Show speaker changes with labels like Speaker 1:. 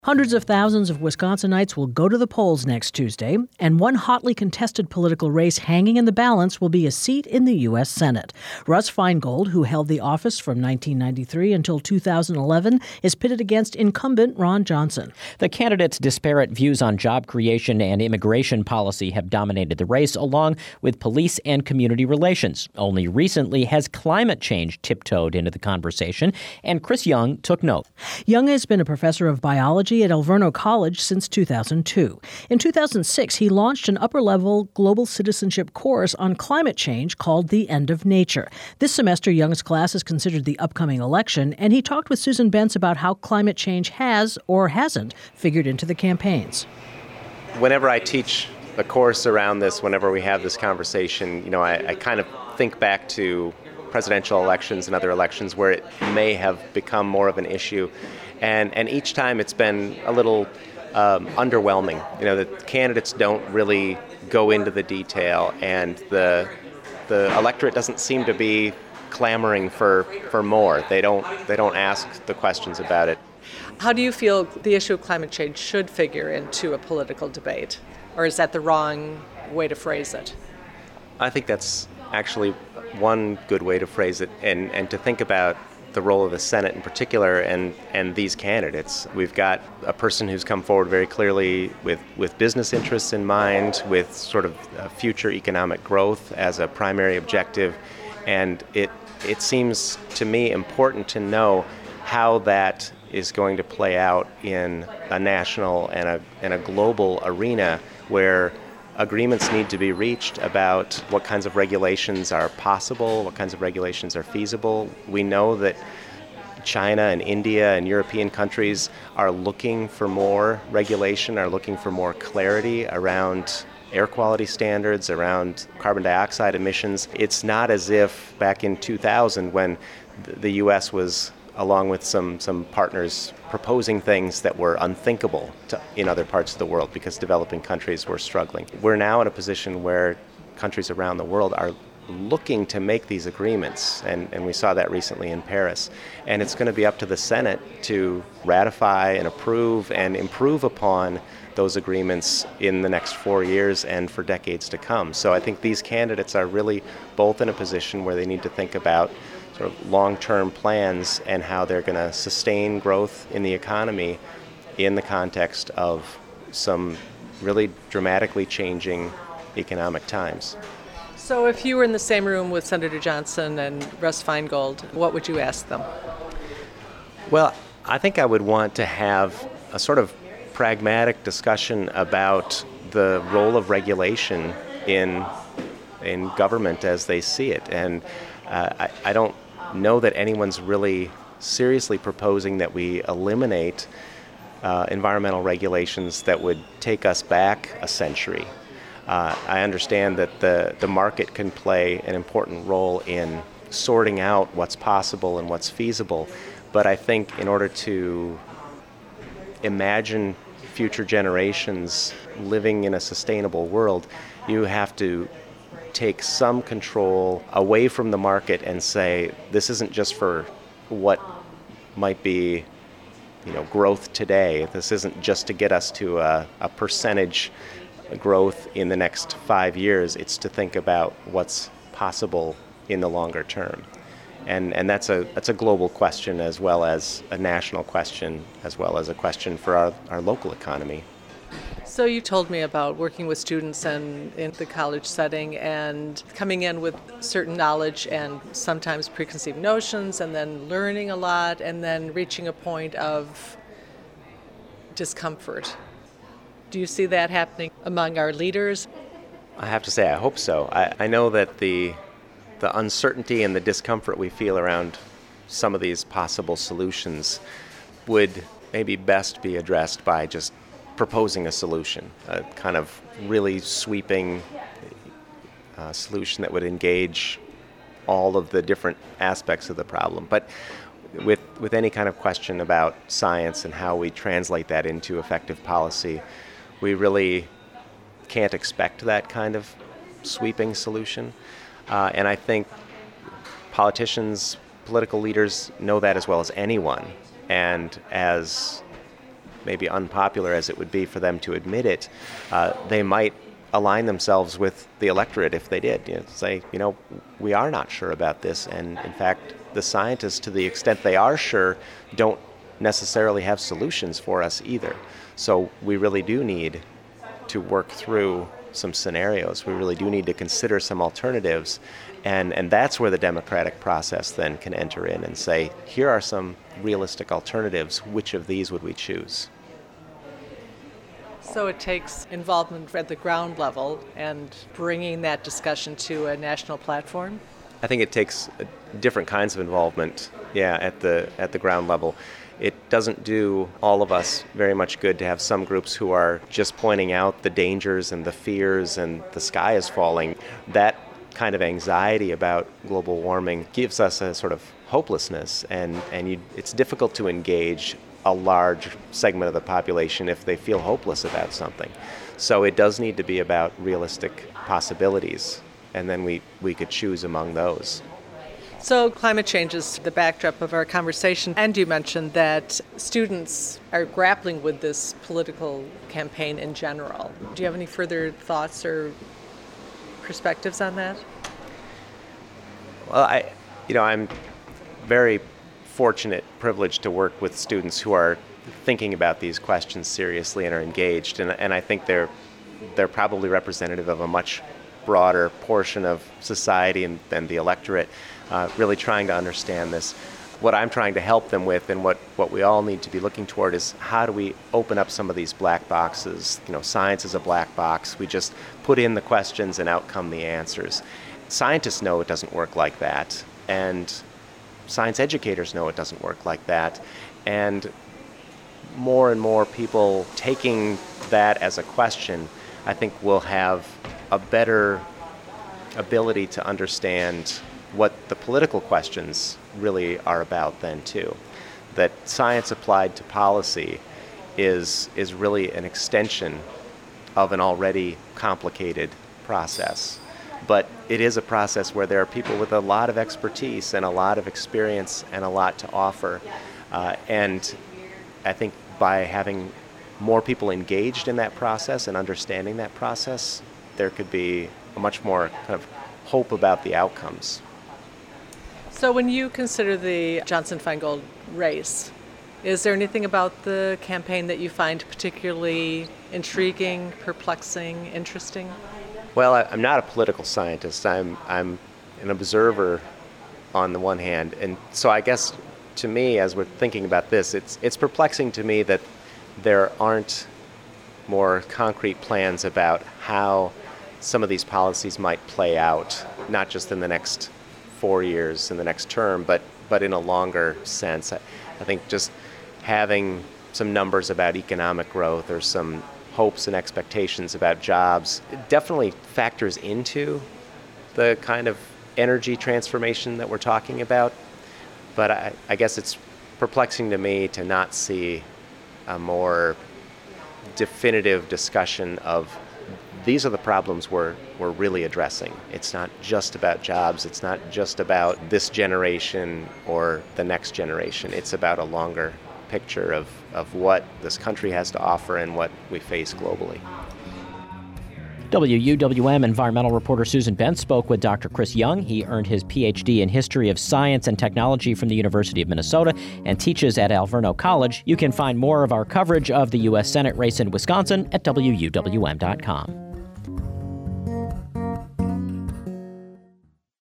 Speaker 1: Hundreds of thousands of Wisconsinites will go to the polls next Tuesday, and one hotly contested political race hanging in the balance will be a seat in the U.S. Senate. Russ Feingold, who held the office from 1993 until 2011, is pitted against incumbent Ron Johnson.
Speaker 2: The candidates' disparate views on job creation and immigration policy have dominated the race, along with police and community relations. Only recently has climate change tiptoed into the conversation, and Chris Young took note.
Speaker 1: Young has been a professor of biology at Alverno College since 2002. In 2006, he launched an upper-level global citizenship course on climate change called The End of Nature. This semester, Young's class is considered the upcoming election, and he talked with Susan Bentz about how climate change has, or hasn't, figured into the campaigns.
Speaker 3: Whenever I teach a course around this, whenever we have this conversation, I kind of think back to presidential elections and other elections where it may have become more of an issue. And each time it's been a little underwhelming. The candidates don't really go into the detail, and the electorate doesn't seem to be clamoring for more. They don't ask the questions about it.
Speaker 4: How do you feel the issue of climate change should figure into a political debate? Or is that the wrong way to phrase it?
Speaker 3: I think that's actually one good way to phrase it, and to think about the role of the Senate in particular and these candidates. We've got a person who's come forward very clearly with business interests in mind, with sort of future economic growth as a primary objective, and it seems to me important to know how that is going to play out in a national and a global arena where agreements need to be reached about what kinds of regulations are possible, what kinds of regulations are feasible. We know that China and India and European countries are looking for more regulation, are looking for more clarity around air quality standards, around carbon dioxide emissions. It's not as if back in 2000 when the U.S. was, along with some partners, proposing things that were unthinkable in other parts of the world because developing countries were struggling. We're now in a position where countries around the world are looking to make these agreements, and we saw that recently in Paris. And it's going to be up to the Senate to ratify and approve and improve upon those agreements in the next 4 years and for decades to come. So I think these candidates are really both in a position where they need to think about sort of long-term plans and how they're going to sustain growth in the economy in the context of some really dramatically changing economic times.
Speaker 4: So if you were in the same room with Senator Johnson and Russ Feingold, what would you ask them?
Speaker 3: Well, I think I would want to have a sort of pragmatic discussion about the role of regulation in government as they see it. And I don't know that anyone's really seriously proposing that we eliminate environmental regulations that would take us back a century. I understand that the market can play an important role in sorting out what's possible and what's feasible, but I think in order to imagine future generations living in a sustainable world, you have to take some control away from the market and say, this isn't just for what might be, growth today. This isn't just to get us to a percentage growth in the next 5 years. It's to think about what's possible in the longer term. And that's a global question as well as a national question, as well as a question for our local economy.
Speaker 4: So you told me about working with students and in the college setting and coming in with certain knowledge and sometimes preconceived notions, and then learning a lot, and then reaching a point of discomfort. Do you see that happening among our leaders?
Speaker 3: I have to say, I hope so. I know that the uncertainty and the discomfort we feel around some of these possible solutions would maybe best be addressed by just proposing a solution, a kind of really sweeping solution that would engage all of the different aspects of the problem. But with any kind of question about science and how we translate that into effective policy, we really can't expect that kind of sweeping solution. And I think politicians, political leaders know that as well as anyone. And as maybe unpopular as it would be for them to admit it, they might align themselves with the electorate if they did. Say, we are not sure about this, and in fact, the scientists, to the extent they are sure, don't necessarily have solutions for us either. So we really do need to work through some scenarios. We really do need to consider some alternatives, and that's where the democratic process then can enter in and say, here are some realistic alternatives. Which of these would we choose?
Speaker 4: So it takes involvement at the ground level and bringing that discussion to a national platform?
Speaker 3: I think it takes different kinds of involvement, at the ground level. It doesn't do all of us very much good to have some groups who are just pointing out the dangers and the fears and the sky is falling. That kind of anxiety about global warming gives us a sort of hopelessness, and it's difficult to engage a large segment of the population if they feel hopeless about something. So it does need to be about realistic possibilities, and then we could choose among those.
Speaker 4: So climate change is the backdrop of our conversation, and you mentioned that students are grappling with this political campaign in general. Do you have any further thoughts or perspectives on that?
Speaker 3: Well, I'm very fortunate, privileged to work with students who are thinking about these questions seriously and are engaged, and I think they're probably representative of a much broader portion of society and the electorate, really trying to understand this. What I'm trying to help them with, and what we all need to be looking toward, is how do we open up some of these black boxes? Science is a black box. We just put in the questions and out come the answers. Scientists know it doesn't work like that, and science educators know it doesn't work like that, and more people taking that as a question, I think will have a better ability to understand what the political questions really are about then too. That science applied to policy is really an extension of an already complicated process. But it is a process where there are people with a lot of expertise and a lot of experience and a lot to offer. And I think by having more people engaged in that process and understanding that process, there could be a much more kind of hope about the outcomes.
Speaker 4: So when you consider the Johnson-Feingold race, is there anything about the campaign that you find particularly intriguing, perplexing, interesting?
Speaker 3: Well, I'm not a political scientist. I'm an observer on the one hand, and so I guess to me, as we're thinking about this, it's perplexing to me that there aren't more concrete plans about how some of these policies might play out, not just in the next 4 years, in the next term, but in a longer sense. I think just having some numbers about economic growth or some hopes and expectations about jobs, it definitely factors into the kind of energy transformation that we're talking about. But I guess it's perplexing to me to not see a more definitive discussion of these are the problems we're really addressing. It's not just about jobs. It's not just about this generation or the next generation. It's about a longer picture of what this country has to offer and what we face globally.
Speaker 2: WUWM environmental reporter Susan Bentz spoke with Dr. Chris Young. He earned his Ph.D. in History of Science and Technology from the University of Minnesota and teaches at Alverno College. You can find more of our coverage of the U.S. Senate race in Wisconsin at WUWM.com.